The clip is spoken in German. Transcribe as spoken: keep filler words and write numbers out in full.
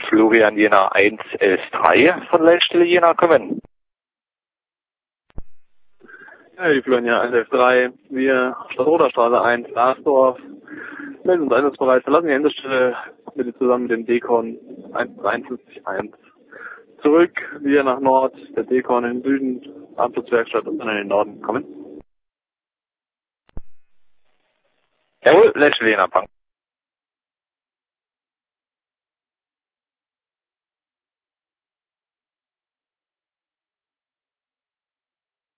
Florian Jena eins elf drei von Leitstelle Jena kommen. Ja, die Florian Jena eins elf drei, wir Stadtroderstraße eins, Larsdorf, melden uns einsatzbereit, verlassen die Endestelle bitte zusammen mit dem Dekon eins drei fünf eins. Zurück, wir nach Nord, der Dekon in den Süden, Abflusswerkstatt und dann in den Norden kommen. Jawohl, Leitstelle Jena, Bank.